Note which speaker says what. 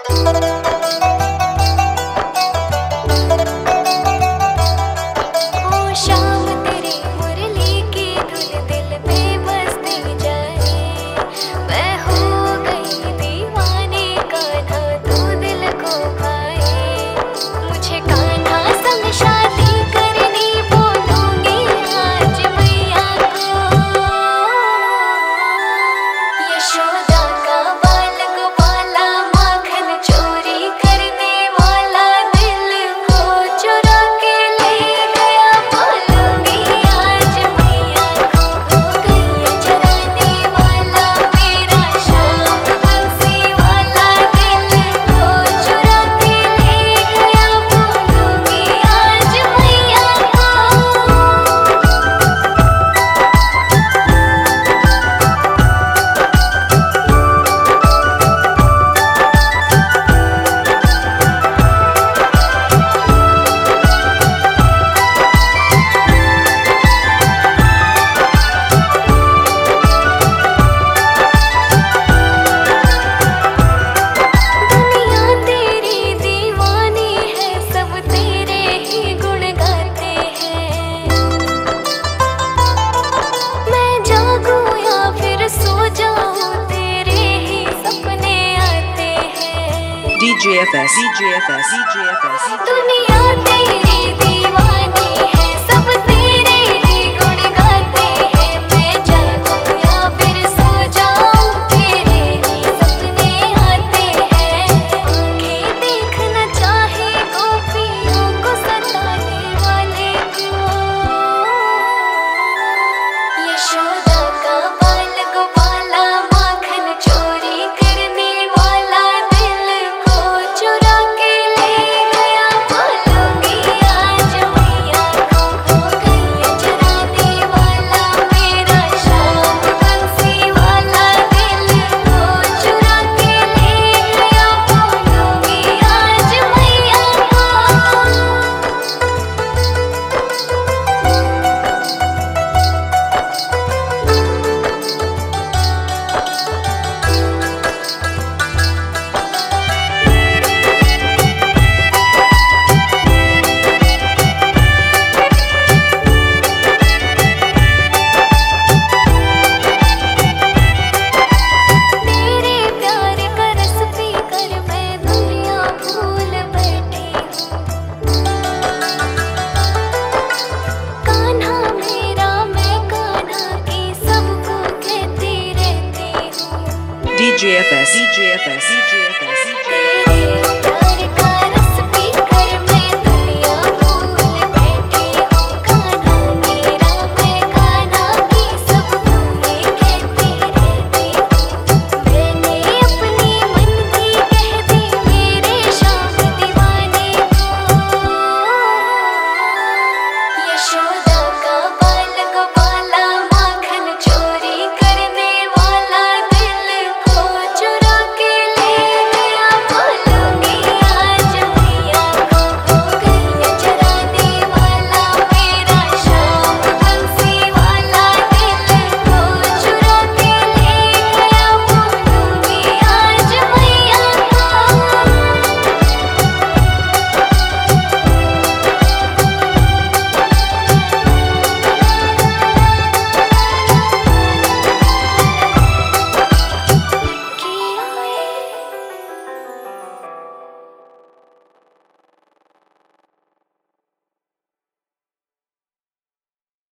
Speaker 1: DJFS, DJFS, DJFS,
Speaker 2: दुनिया तेरी दीवानी है, सब तेरे ही गुण गाते हैं। मैं जागूं या फिर सो जाऊं, तेरे ही सपने आते हैं। आंखें देखना चाहे गोपियों को सताने वाले को, यशोदा का बाल गोपाला, माखन चोरी करने वाला, दिल को चुरा के ले गया। बोलूंगी आज मैया को, हो गई चुराने वाला मेरा श्याम बंसी वाला, दिल को चुरा के ले गया। बोलूंगी आज मैया को। तेरे प्यार का रस पीकर मैं दुनिया भूल बैठी हूँ। कान्हा मेरा, मैं कान्हा की सबको कहती रहती हूँ।
Speaker 1: DJFS, DJFS, DJFS.